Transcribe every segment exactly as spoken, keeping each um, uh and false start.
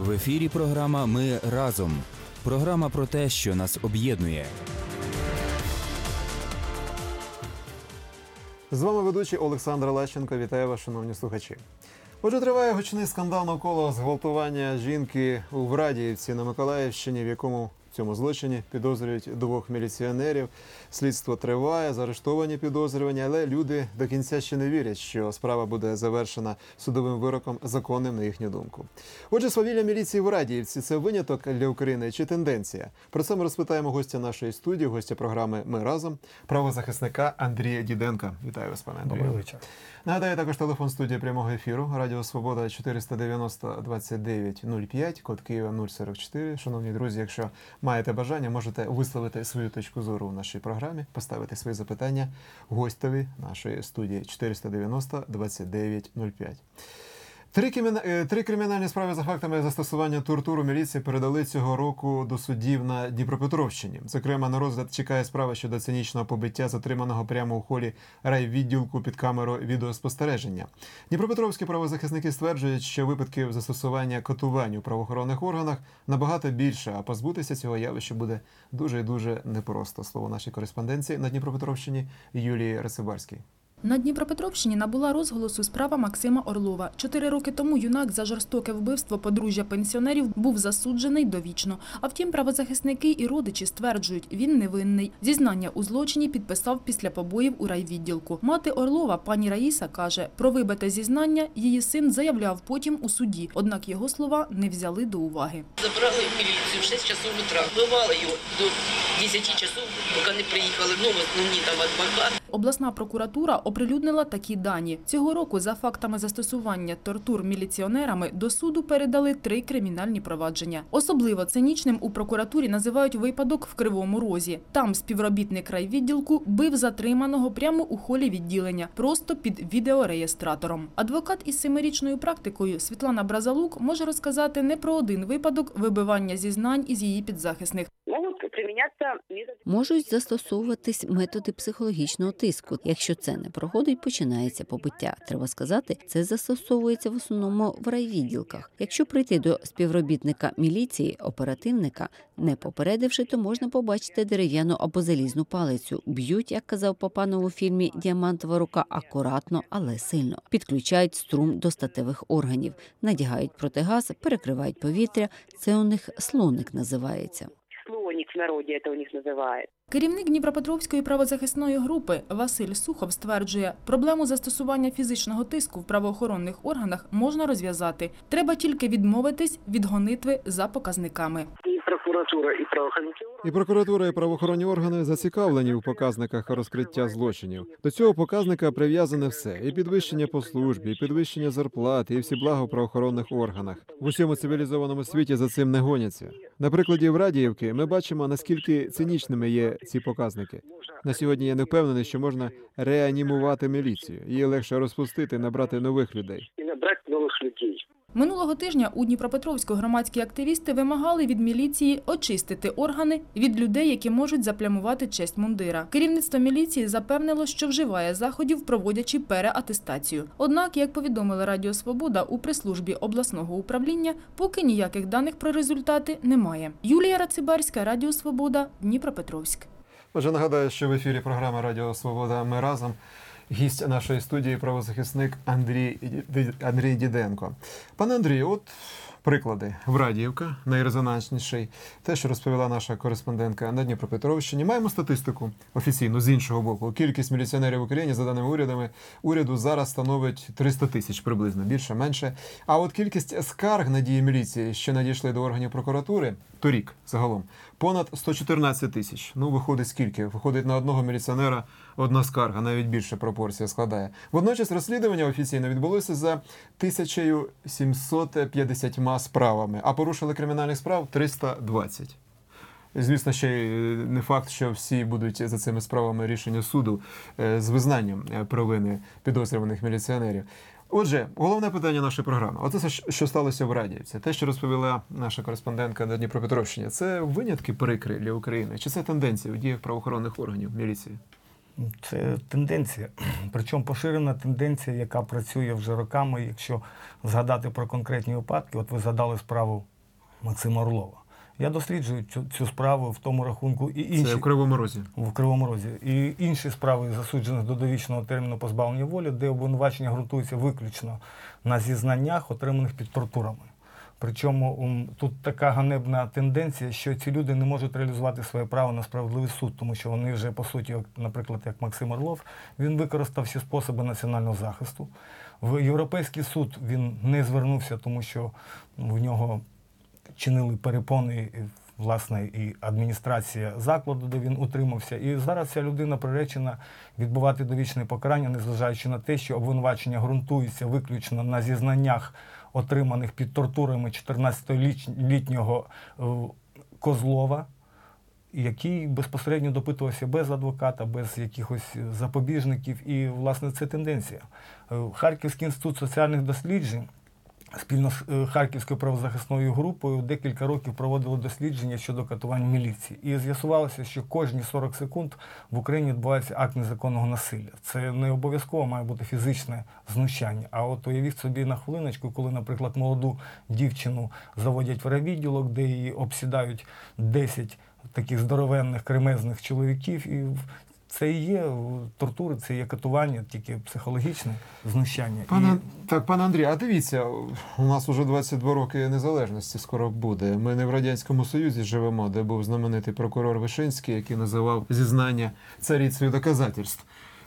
В ефірі програма «Ми разом». Програма про те, що нас об'єднує. З вами ведучий Олександр Лещенко. Вітаю вас, шановні слухачі. Отже, триває гучний скандал навколо зґвалтування жінки у Врадіївці на Миколаївщині, в якому в цьому злочині підозрюють двох міліціонерів. Слідство триває, заарештовані підозрювані, але люди до кінця ще не вірять, що справа буде завершена судовим вироком законним, на їхню думку. Отже, свавілля міліції в Врадіївці – це виняток для України чи тенденція? Про це ми розпитаємо гостя нашої студії, гостя програми «Ми разом», правозахисника Андрія Діденка. Вітаю вас, пане Андрію. Добрий вечір. Нагадаю, також телефон студії прямого ефіру. Радіо Свобода чотириста дев'яносто двадцять дев'ять нуль п'ять, код Києва нуль сорок чотири. Шановні друзі, якщо маєте бажання, можете висловити свою точку зору в нашій програмі, поставити свої запитання гостеві нашої студії чотириста дев'яносто двадцять дев'ять нуль п'ять. Три, криміна... Три кримінальні справи за фактами застосування тортуру міліції передали цього року до судів на Дніпропетровщині. Зокрема, на розгляд чекає справа щодо цинічного побиття затриманого прямо у холі райвідділку під камерою відеоспостереження. Дніпропетровські правозахисники стверджують, що випадків застосування катувань у правоохоронних органах набагато більше, а позбутися цього явища буде дуже і дуже непросто. Слово нашій кореспонденції на Дніпропетровщині Юлії Рацибарській. На Дніпропетровщині набула розголосу справа Максима Орлова. Чотири роки тому юнак за жорстоке вбивство подружжя пенсіонерів був засуджений довічно. А втім, правозахисники і родичі стверджують, він невинний. Зізнання у злочині підписав після побоїв у райвідділку. Мати Орлова, пані Раїса, каже, про вибите зізнання її син заявляв потім у суді. Однак його слова не взяли до уваги. Забрали в міліцію в шість часов утра. Вбивали його до десяти часов, поки не приїхали. Ну, основні там адвокат. Обласна прокуратура оприлюднила такі дані. Цього року за фактами застосування тортур міліціонерами до суду передали три кримінальні провадження. Особливо цинічним у прокуратурі називають випадок в Кривому Розі. Там співробітник райвідділку бив затриманого прямо у холі відділення, просто під відеореєстратором. Адвокат із семирічною практикою Світлана Бразалук може розказати не про один випадок вибивання зізнань із її підзахисних. Можуть застосовуватись методи психологічного тиску. Якщо це не проходить, починається побиття. Треба сказати, це застосовується в основному в райвідділках. Якщо прийти до співробітника міліції, оперативника, не попередивши, то можна побачити дерев'яну або залізну палицю. Б'ють, як казав Папанов у фільмі «Діамантова рука», акуратно, але сильно. Підключають струм до статевих органів, надягають протигаз, перекривають повітря. Це у них слоник називається. В народі це у них називають. Керівник Дніпропетровської правозахисної групи Василь Сухов стверджує, проблему застосування фізичного тиску в правоохоронних органах можна розв'язати. Треба тільки відмовитись від гонитви за показниками. Прокуратура і правоохоронні І прокуратура, і правоохоронні органи зацікавлені у показниках розкриття злочинів. До цього показника прив'язане все – і підвищення по службі, і підвищення зарплати, і всі блага в правоохоронних органах. В усьому цивілізованому світі за цим не гоняться. На прикладі Врадіївки ми бачимо, наскільки цинічними є ці показники. На сьогодні я не впевнений, що можна реанімувати міліцію. Її легше розпустити, набрати нових людей. І набрати нових людей. Минулого тижня у Дніпропетровську громадські активісти вимагали від міліції очистити органи від людей, які можуть заплямувати честь мундира. Керівництво міліції запевнило, що вживає заходів, проводячи переатестацію. Однак, як повідомили Радіо Свобода, у прес-службі обласного управління поки ніяких даних про результати немає. Юлія Рацибарська, Радіо Свобода, Дніпропетровськ. Отже, нагадаю, що в ефірі програми «Радіо Свобода. Ми разом». Гість нашої студії – правозахисник Андрій, Андрій Діденко. Пане Андрію, от приклади. Врадіївка, найрезонансніший. Те, що розповіла наша кореспондентка на Дніпропетровщині. Маємо статистику офіційну з іншого боку. Кількість міліціонерів в Україні, за даними урядами, уряду зараз становить триста тисяч приблизно, більше-менше. А от кількість скарг на дії міліції, що надійшли до органів прокуратури, торік загалом, понад сто чотирнадцять тисяч. Ну, виходить скільки? Виходить на одного міліціонера одна скарга, навіть більше пропорція складає. Водночас розслідування офіційно відбулося за тисяча сімсот п'ятдесят справами, а порушили кримінальних справ триста двадцять. Звісно, ще й не факт, що всі будуть за цими справами рішення суду з визнанням провини підозрюваних міліціонерів. Отже, головне питання нашої програми. Оце, що сталося в Радіївці. Те, що розповіла наша кореспондентка на Дніпропетровщині, це винятки прикрі для України? Чи це тенденції у діях правоохоронних органів міліції? Це тенденція, причому поширена тенденція, яка працює вже роками. Якщо згадати про конкретні випадки, от ви згадали справу Максима Орлова. Я досліджую цю, цю справу в тому рахунку і інші... Це в Кривому Розі. В Кривому Розі. І інші справи засуджених до довічного терміну позбавлення волі, де обвинувачення ґрунтується виключно на зізнаннях, отриманих під тортурами. Причому ум, тут така ганебна тенденція, що ці люди не можуть реалізувати своє право на справедливий суд, тому що вони вже, по суті, як, наприклад, як Максим Орлов, він використав всі способи національного захисту. В Європейський суд він не звернувся, тому що в нього чинили перепони, власне, і адміністрація закладу, де він утримався. І зараз ця людина приречена відбувати довічне покарання, незважаючи на те, що обвинувачення ґрунтується виключно на зізнаннях, отриманих під тортурами чотирнадцятилітнього Козлова, який безпосередньо допитувався без адвоката, без якихось запобіжників. І, власне, це тенденція. Харківський інститут соціальних досліджень спільно з Харківською правозахисною групою декілька років проводили дослідження щодо катувань міліції. І з'ясувалося, що кожні сорок секунд в Україні відбувається акт незаконного насилля. Це не обов'язково має бути фізичне знущання. А от уявіть собі на хвилиночку, коли, наприклад, молоду дівчину заводять в райвідділок, де її обсідають десять таких здоровенних, кремезних чоловіків, і це і є тортури, це є катування, тільки психологічне знущання. Пане, і... Так, пане Андрій, а дивіться, у нас вже двадцять два роки незалежності скоро буде. Ми не в Радянському Союзі живемо, де був знаменитий прокурор Вишинський, який називав зізнання царицею доказательств.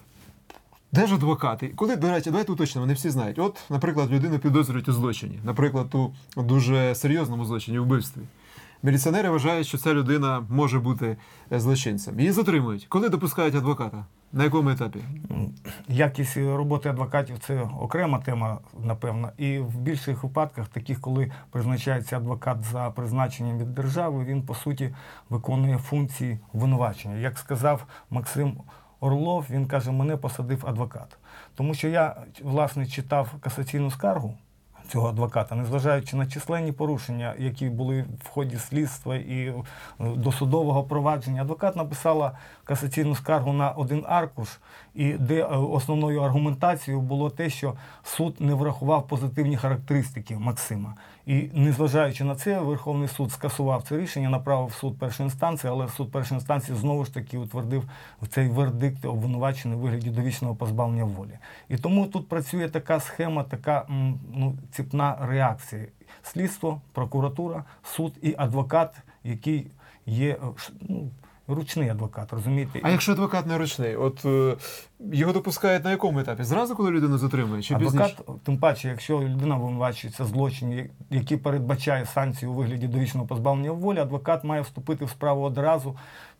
Де ж адвокати? Коли, до речі, давайте уточнимо, не всі знають. От, наприклад, людину підозрюють у злочині, наприклад, у дуже серйозному злочині, у вбивстві. Міліціонери вважають, що ця людина може бути злочинцем. Її затримують. Коли допускають адвоката? На якому етапі? Якість роботи адвокатів – це окрема тема, напевно. І в більших випадках, таких, коли призначається адвокат за призначенням від держави, він, по суті, виконує функції обвинувачення. Як сказав Максим Орлов, він каже, мене посадив адвокат. Тому що я, власне, читав касаційну скаргу цього адвоката, незважаючи на численні порушення, які були в ході слідства і досудового провадження. Адвокат написала касаційну скаргу на один аркуш, і де основною аргументацією було те, що суд не врахував позитивні характеристики Максима. І незважаючи на це, Верховний суд скасував це рішення, направив в суд першої інстанції, але суд першої інстанції знову ж таки утвердив цей вердикт обвинувачений у вигляді довічного позбавлення волі. І тому тут працює така схема, така ну, ціпна реакція. Слідство, прокуратура, суд і адвокат, який є ну, ручний адвокат, розумієте? А якщо адвокат не ручний, от е, його допускають на якому етапі? Зразу, коли людину затримують? Чи адвокат, пізніше? Тим паче, якщо людина обвинувачується в злочині, який передбачає санкцію у вигляді довічного позбавлення волі, адвокат має вступити в справу одразу.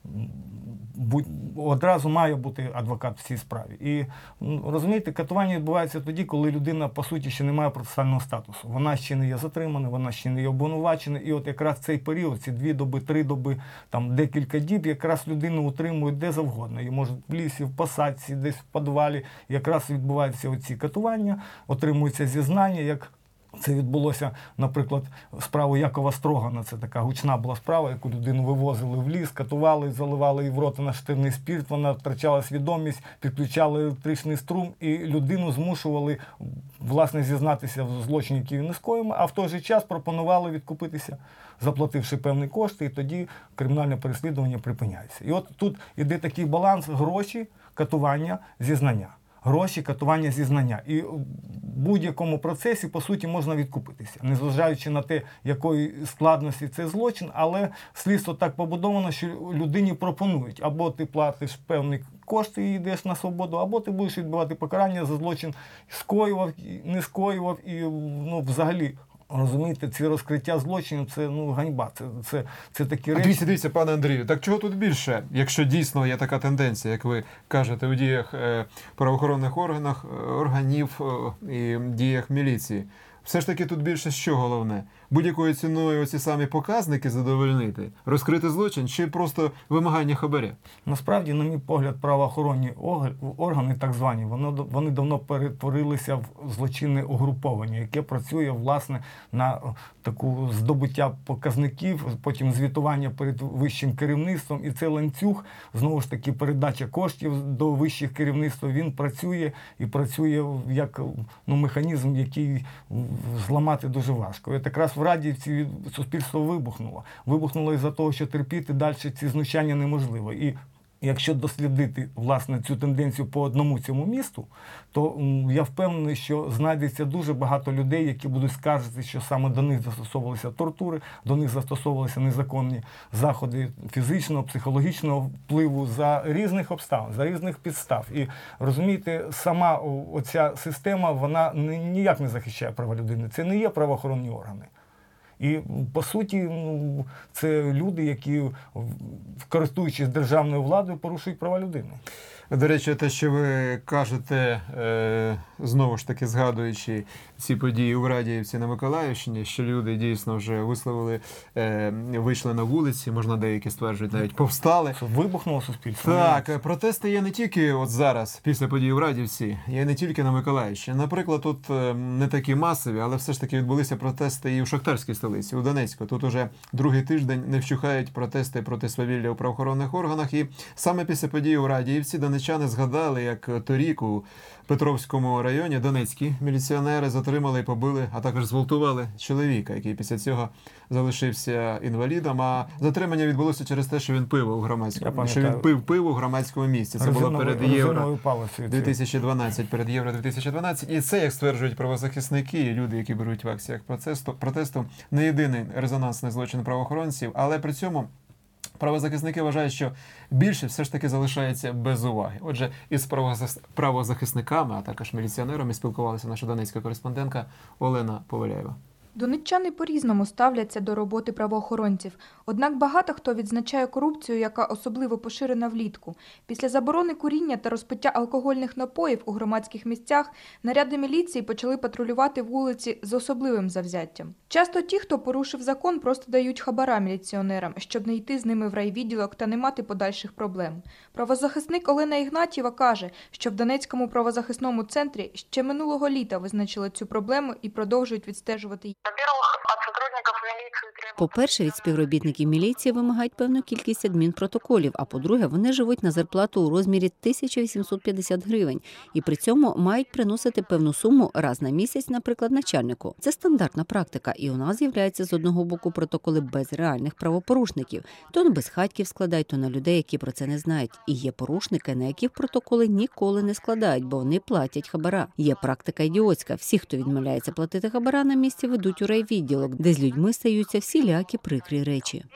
Будь, одразу має бути адвокат в цій справі. І, розумієте, катування відбувається тоді, коли людина, по суті, ще не має процесуального статусу. Вона ще не є затримана, вона ще не є обвинувачена. І от якраз цей період, ці дві доби, три доби, там декілька діб, якраз людину утримують де завгодно. І може в лісі, в посадці, десь в підвалі. Якраз відбуваються оці катування, отримуються зізнання, як це відбулося, наприклад, справу Якова Строгана. Це така гучна була справа, яку людину вивозили в ліс, катували, заливали їй в рота наштирний спірт, вона втрачала свідомість, підключали електричний струм і людину змушували, власне, зізнатися в злочині, який він не скоїв, а в той же час пропонували відкупитися, заплативши певні кошти, і тоді кримінальне переслідування припиняється. І от тут іде такий баланс: гроші, катування, зізнання. Гроші, катування, зізнання. І в будь-якому процесі, по суті, можна відкупитися, незважаючи на те, якої складності це злочин, але слідство так побудовано, що людині пропонують: або ти платиш певні кошти і йдеш на свободу, або ти будеш відбувати покарання за злочин, скоював, не скоював, і ну, взагалі, розумієте, ці розкриття злочинів – це ну, ганьба, це, це, це такі речі. Дивіться, дивіться, пане Андрію, так чого тут більше, якщо дійсно є така тенденція, як ви кажете, у діях е, правоохоронних органах, органів е, і діях міліції? Все ж таки тут більше що головне? Будь-якою ціною оці самі показники задовольнити, розкрити злочин чи просто вимагання хабаря? Насправді, на мій погляд, правоохоронні органи, так звані, воно, вони давно перетворилися в злочинне угруповання, яке працює, власне, на таку здобуття показників, потім звітування перед вищим керівництвом. І цей ланцюг, знову ж таки, передача коштів до вищих керівництв, він працює і працює як ну, механізм, який зламати дуже важко. І от якраз в Радіївці суспільство вибухнуло. Вибухнуло із-за того, що терпіти далі ці знущання неможливо. І якщо дослідити, власне, цю тенденцію по одному цьому місту, то я впевнений, що знайдеться дуже багато людей, які будуть скаржити, що саме до них застосовувалися тортури, до них застосовувалися незаконні заходи фізичного, психологічного впливу за різних обставин, за різних підстав. І, розумієте, сама оця система, вона ніяк не захищає права людини. Це не є правоохоронні органи. І, по суті, ну, це люди, які, користуючись державною владою, порушують права людини. До речі, те, що ви кажете, е, знову ж таки згадуючи ці події у Радіївці на Миколаївщині, що люди дійсно вже висловили, е, вийшли на вулиці, можна деякі стверджують, навіть повстали. Вибухнуло суспільство. Так, протести є не тільки от зараз, після подій у Радіївці, є не тільки на Миколаївщині. Наприклад, тут не такі масові, але все ж таки відбулися протести і у шахтарській столиці, у Донецьку. Тут уже другий тиждень не вщухають протести проти свавілля у правоохоронних органах. І саме після подій у Радіївці донеччани згадали, як торік у Петровському районі донецькі міліціонери затримали і побили, а також зґвалтували чоловіка, який після цього залишився інвалідом. А затримання відбулося через те, що він пив у громадському, що він пив пиво в громадському місці. Це було перед Євро дві тисячі дванадцять, перед Євро дві тисячі дванадцять. І це, як стверджують правозахисники і люди, які беруть в акціях протесту, протесту, не єдиний резонансний злочин правоохоронців, але при цьому правозахисники вважають, що більше все ж таки залишається без уваги. Отже, із правозахисниками, а також міліціонерами спілкувалася наша донецька кореспондентка Олена Поваляєва. Донеччани по-різному ставляться до роботи правоохоронців. Однак багато хто відзначає корупцію, яка особливо поширена влітку. Після заборони куріння та розпиття алкогольних напоїв у громадських місцях наряди міліції почали патрулювати вулиці з особливим завзяттям. Часто ті, хто порушив закон, просто дають хабара міліціонерам, щоб не йти з ними в райвідділок та не мати подальших проблем. Правозахисник Олена Ігнатьєва каже, що в Донецькому правозахисному центрі ще минулого літа визначили цю проблему і продовжують відстежувати її. По-перше, від співробітників міліції вимагають певну кількість адмінпротоколів, а по-друге, вони живуть на зарплату у розмірі тисяча вісімсот п'ятдесят гривень і при цьому мають приносити певну суму раз на місяць, наприклад, начальнику. Це стандартна практика, і у нас з'являються з одного боку протоколи без реальних правопорушників. То на безхатьків складають, то на людей, які про це не знають. І є порушники, на яких протоколи ніколи не складають, бо вони платять хабара. Є практика ідіотська. Всі, хто відмовляється платити хабара, на місці ведуть у райвідділок, де з людьми стаються всілякі прикрі речі.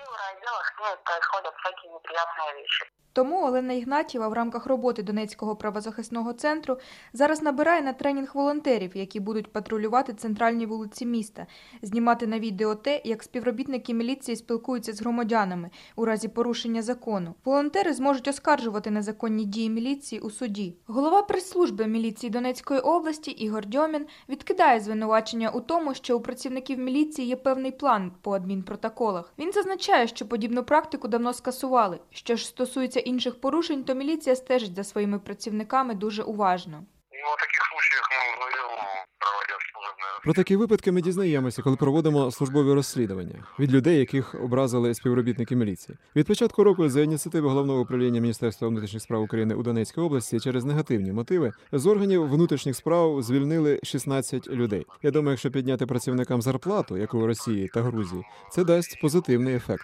Тому Олена Ігнатьєва в рамках роботи Донецького правозахисного центру зараз набирає на тренінг волонтерів, які будуть патрулювати центральні вулиці міста, знімати на відео те, як співробітники міліції спілкуються з громадянами у разі порушення закону. Волонтери зможуть оскаржувати незаконні дії міліції у суді. Голова прес-служби міліції Донецької області Ігор Дьомін відкидає звинувачення у тому, що у працівників міліції є певний план по адмінпротоколах. Він зазначає, що подібну практику давно скасували. Що ж стосується інших порушень, то міліція стежить за своїми працівниками дуже уважно. Про такі випадки ми дізнаємося, коли проводимо службові розслідування від людей, яких образили співробітники міліції. Від початку року за ініціативи Головного управління Міністерства внутрішніх справ України у Донецькій області через негативні мотиви з органів внутрішніх справ звільнили шістнадцять людей. Я думаю, якщо підняти працівникам зарплату, як у Росії та Грузії, це дасть позитивний ефект.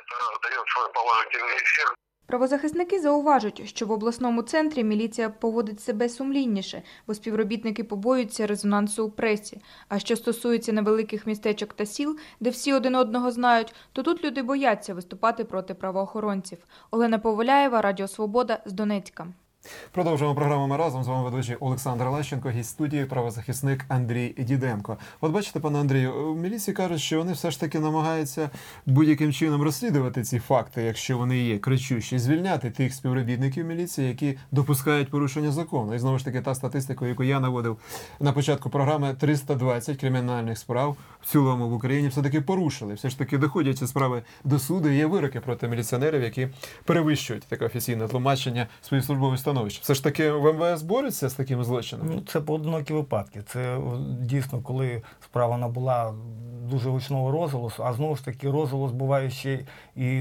Правозахисники зауважують, що в обласному центрі міліція поводить себе сумлінніше, бо співробітники побоюються резонансу у пресі. А що стосується невеликих містечок та сіл, де всі один одного знають, то тут люди бояться виступати проти правоохоронців. Олена Поваляєва, Радіо Свобода з Донецька. Продовжуємо програму «Ми разом». З вами ведучий Олександр Лещенко, гість студії, правозахисник Андрій Діденко. От бачите, пане Андрію, в міліції кажуть, що вони все ж таки намагаються будь-яким чином розслідувати ці факти, якщо вони є кричущі, звільняти тих співробітників міліції, які допускають порушення закону. І знову ж таки, та статистика, яку я наводив на початку програми, триста двадцять кримінальних справ в цілому в Україні все-таки порушили. Все ж таки доходять ці справи до суду, і є вироки проти міліціонерів, які перевищують таке офіційне тлумачення своїх службових становищ. Все ж таки в ем ве ес борються з такими злочинами? Ну, це поодинокі випадки. Це дійсно, коли справа набула дуже гучного розголосу, а знову ж таки розголос буває ще і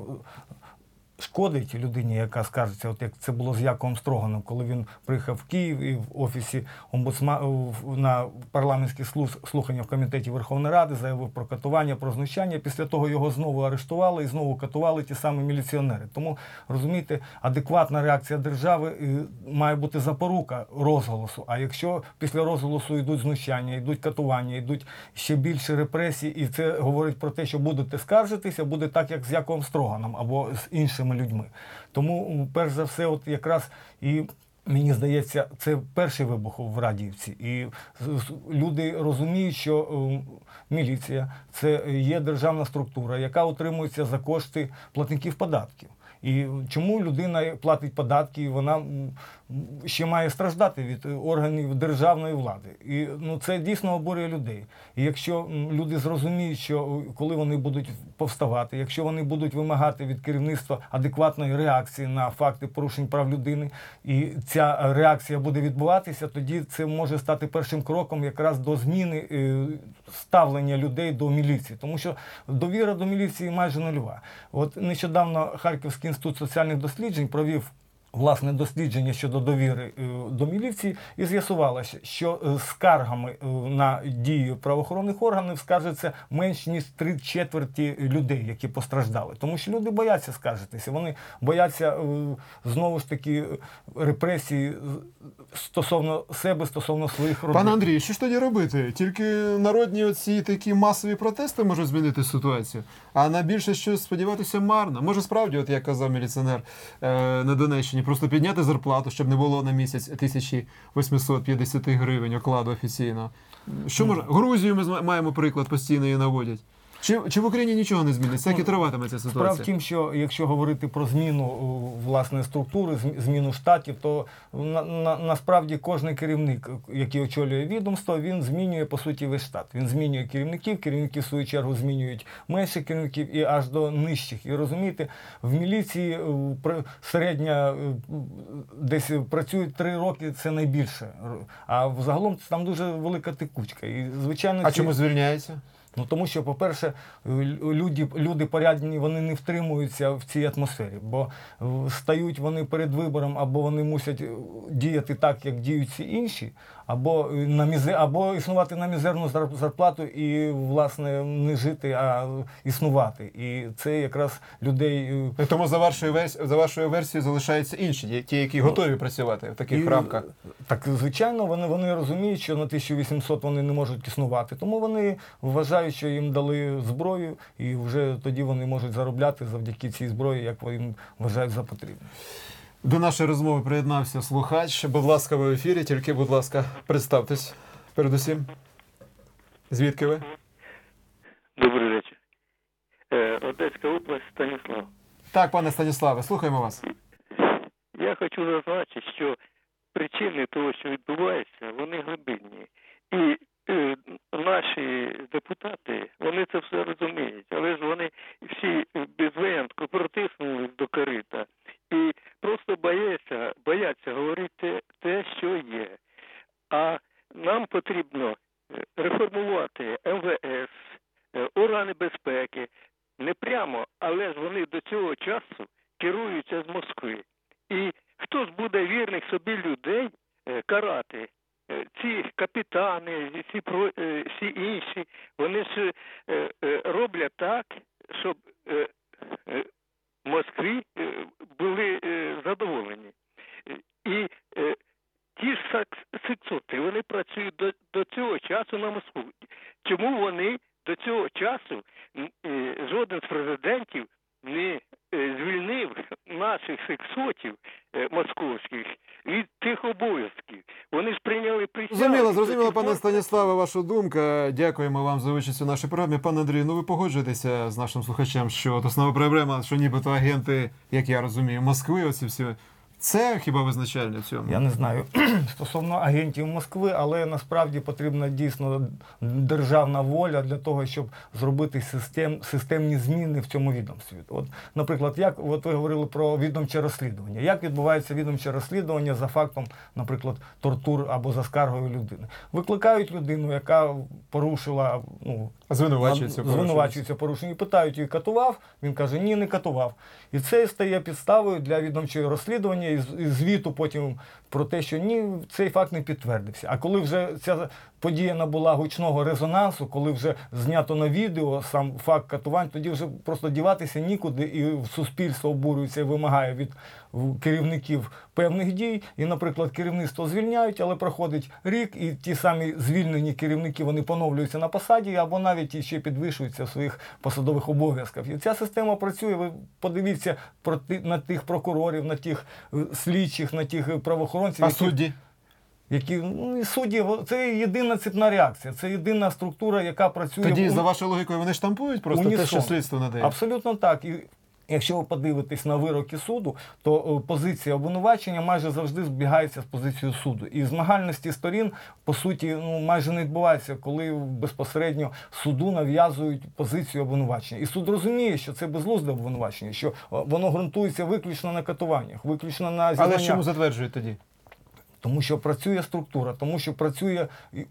шкодить людині, яка скаржиться, от як це було з Яковом Строганом, коли він приїхав в Київ і в офісі омбудсмана на парламентські слухання в Комітеті Верховної Ради заявив про катування, про знущання. Після того його знову арештували і знову катували ті самі міліціонери. Тому, розумієте, адекватна реакція держави має бути запорука розголосу. А якщо після розголосу йдуть знущання, йдуть катування, йдуть ще більше репресій, і це говорить про те, що будете скаржитися, буде так, як з Яковом Строганом або з іншими людьми. Тому, перш за все, от якраз і мені здається, це перший вибух в Радіївці. І люди розуміють, що міліція – це є державна структура, яка утримується за кошти платників податків. І чому людина платить податки, і вона ще має страждати від органів державної влади. І ну, це дійсно обурює людей. І якщо люди зрозуміють, що коли вони будуть повставати, якщо вони будуть вимагати від керівництва адекватної реакції на факти порушень прав людини, і ця реакція буде відбуватися, тоді це може стати першим кроком якраз до зміни ставлення людей до міліції. Тому що довіра до міліції майже нульова. От нещодавно Харківський інститут соціальних досліджень провів власне дослідження щодо довіри до міліції і з'ясувалося, що скаргами на дії правоохоронних органів скаржаться менш ніж три четверті людей, які постраждали. Тому що люди бояться скаржитися, вони бояться знову ж таки репресії стосовно себе, стосовно своїх родин. Пане Андрій, що ж тоді робити? Тільки народні оці такі масові протести можуть змінити ситуацію, а на більше щось сподіватися марно. Може справді, от як казав міліціонер е, на Донеччині, просто підняти зарплату, щоб не було на місяць тисяча вісімсот п'ятдесят гривень окладу офіційно. Що може? Грузію ми маємо приклад, постійно її наводять. Чи, чи в Україні нічого не зміниться? Як і триватиме ця ситуація? Справа в тім, що якщо говорити про зміну власне структури, зміну штатів, то на, на, насправді кожен керівник, який очолює відомство, він змінює по суті весь штат. Він змінює керівників, керівники в свою чергу змінюють менших керівників і аж до нижчих. І розумієте, в міліції середня десь працюють три роки, це найбільше. А взагалом там дуже велика текучка. І, звичайно, а ці... чому звільняється? Ну, тому що, по-перше, люди, люди порядні, вони не втримуються в цій атмосфері, бо стають вони перед вибором, або вони мусять діяти так, як діють всі інші, або, на мізе, або існувати на мізерну зарплату і, власне, не жити, а існувати. І це якраз людей... І тому за вашою, версі... за вашою версією залишаються інші, ті, які готові працювати в таких і... рамках. Так, звичайно, вони, вони розуміють, що на тисячу вісімсот вони не можуть існувати, тому вони вважають, що їм дали зброю, і вже тоді вони можуть заробляти завдяки цій зброї, як вони вважають за потрібне. До нашої розмови приєднався слухач. Будь ласка, ви в ефірі, тільки, будь ласка, представтесь передусім. Звідки ви? Добрий вечір. Одеська область, Станіслав. Так, пане Станіславе, слухаємо вас. Я хочу зазначити, що причини того, що відбувається, вони глибинні. І е, наші депутати, вони це все розуміють, але ж вони всі без винятку протиснулись до корита і просто бояться, бояться говорити те, те, що є. А нам потрібно реформувати ем ве ес, органи безпеки, не прямо, але ж вони до цього часу керуються з Москви. І хто ж буде вірних собі людей карати? Ці капітани, ці, всі інші, вони ж роблять так, щоб в Москві були задоволені. І ті ж сексоти, вони працюють до, до цього часу на Москву. Чому вони до цього часу, жоден з президентів не звільнив наших сексотів московських Пане Станіславе, ваша думка. Дякуємо вам за участь у нашій програмі. Пане Андрію, ну ви погоджуєтеся з нашим слухачем, що от основна проблема, що нібито агенти, як я розумію, Москви, оці всі, це хіба визначальне в цьому? Я не знаю стосовно агентів Москви, але насправді потрібна дійсно державна воля для того, щоб зробити систем, системні зміни в цьому відомстві. От, наприклад, як от ви говорили про відомче розслідування. Як відбувається відомче розслідування за фактом, наприклад, тортур або за скаргою людини? Викликають людину, яка порушила, ну, звинувачується, звинувачується порушення, і питають її, катував? Він каже, ні, не катував. І це стає підставою для відомчого розслідування і звіту потім про те, що ні, цей факт не підтвердився. А коли вже ця подія набула гучного резонансу, коли вже знято на відео сам факт катувань, тоді вже просто діватися нікуди, і суспільство обурюється і вимагає від керівників певних дій. І, наприклад, керівництво звільняють, але проходить рік, і ті самі звільнені керівники, вони поновлюються на посаді, або навіть ще підвищуються в своїх посадових обов'язках. І ця система працює, ви подивіться на тих прокурорів, на тих слідчих, на тих правоохоронців. А які... судді? Які, ну, і судді, це єдина цепна реакція, це єдина структура, яка працює... Тоді, у... за вашою логікою, вони штампують просто унісон. Те, що слідство надає? Абсолютно так. І якщо ви подивитесь на вироки суду, то позиція обвинувачення майже завжди збігається з позицією суду. І змагальності сторін, по суті, ну, майже не відбувається, коли безпосередньо суду нав'язують позицію обвинувачення. І суд розуміє, що це безглузде обвинувачення, що воно ґрунтується виключно на катуваннях, виключно на зізнаннях. Але чому затверджують тоді? Тому що працює структура, тому що працює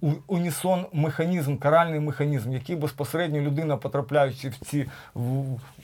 унісон механізм, каральний механізм, який безпосередньо людина, потрапляючи в ці в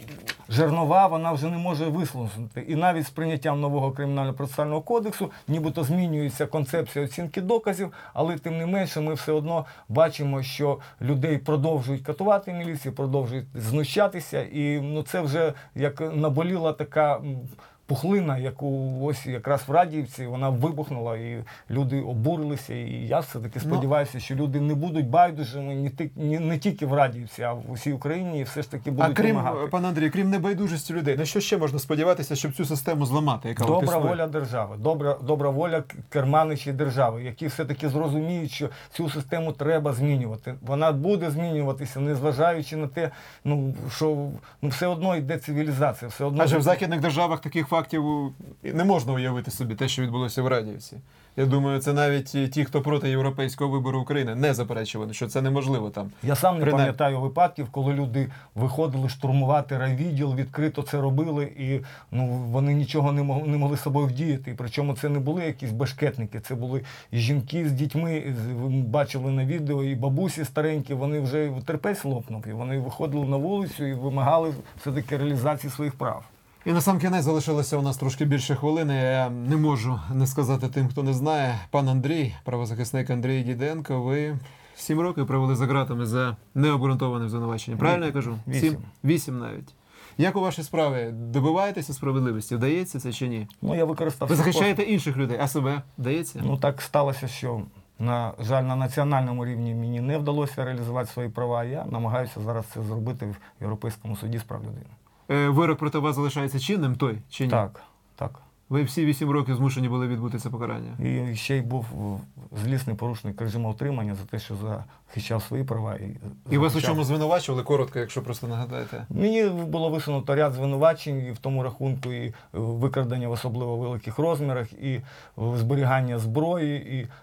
жернова, вона вже не може вислухати. І навіть з прийняттям нового кримінально-процесуального кодексу нібито змінюється концепція оцінки доказів, але тим не менше ми все одно бачимо, що людей продовжують катувати міліції, продовжують знущатися, і ну, це вже як наболіла така пухлина, яку ось якраз в Радіївці, вона вибухнула, і люди обурилися. І я все-таки сподіваюся, що люди не будуть байдужими не, ті, не, не тільки в Радіївці, а в усій Україні, і все ж таки будуть а крім, вимагати. Пане Андрію, крім небайдужості людей, на що ще можна сподіватися, щоб цю систему зламати? Яка добра воля держави, добра, добра воля керманичів держави, які все-таки зрозуміють, що цю систему треба змінювати. Вона буде змінюватися, незважаючи на те, ну, що ну, все одно йде цивілізація. Все одно Адже в західних державах таких фактів не можна уявити собі те, що відбулося в Радіївці. Я думаю, це навіть ті, хто проти європейського вибору України, не заперечували, що це неможливо там. Я сам не Принаймні. пам'ятаю випадків, коли люди виходили штурмувати райвідділ, відкрито це робили, і ну, вони нічого не могли, не могли з собою вдіяти. І причому це не були якісь бешкетники, це були і жінки з дітьми, ви бачили на відео, і бабусі старенькі, вони вже терпець лопнув, і вони виходили на вулицю і вимагали все-таки реалізації своїх прав. І на сам кінець залишилося у нас трошки більше хвилини. Я не можу не сказати тим, хто не знає. Пан Андрій, правозахисник Андрій Діденко, ви сім років провели за ґратами за необґрунтоване звинувачення. Правильно я кажу? Вісім. Сім? Вісім навіть. Як у вашій справі? Добиваєтеся справедливості? Вдається це чи ні? Ну, я використав... Ви захищаєте інших людей, а себе вдається? Ну, так сталося, що, на жаль, на національному рівні мені не вдалося реалізувати свої права. Я намагаюся зараз це зробити в Європейському суді з прав людини. Вирок проти вас залишається чинним той, чи ні? Так, так. Ви всі вісім років змушені були відбути це покарання? І ще й був злісний порушник режиму утримання за те, що захищав свої права. І, і вас у захищав... чому звинувачували? Коротко, якщо просто нагадаєте. Мені було висунуто ряд звинувачень і в тому рахунку, і викрадення в особливо великих розмірах, і зберігання зброї, і...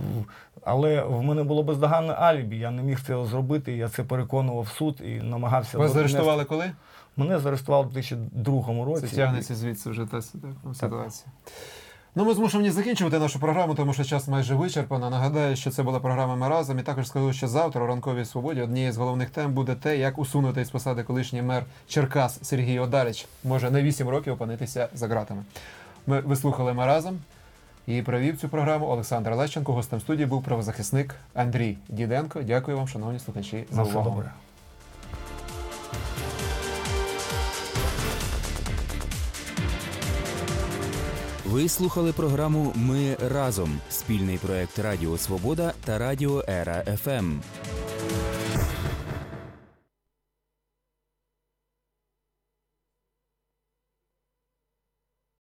але в мене було бездоганне алібі, я не міг цього зробити, я це переконував суд і намагався... Вас заарештували коли? Мене заарештували в дві тисячі другому році. Це тягнеться звідси вже та ситуація. Ну, ми змушені закінчувати нашу програму, тому що час майже вичерпано. Нагадаю, що це була програма «Ми разом». І також скажу, що завтра у «Ранковій свободі» однією з головних тем буде те, як усунути із посади колишній мер Черкас Сергій Одарич може на вісім років опинитися за ґратами. Ми вислухали «Ми разом» і провів цю програму Олександр Лещенко. Гостем студії був правозахисник Андрій Діденко. Дякую вам, шановні слухачі, за увагу. Добре. Ви слухали програму «Ми разом» – спільний проект Радіо Свобода та Радіо Ера еф ем.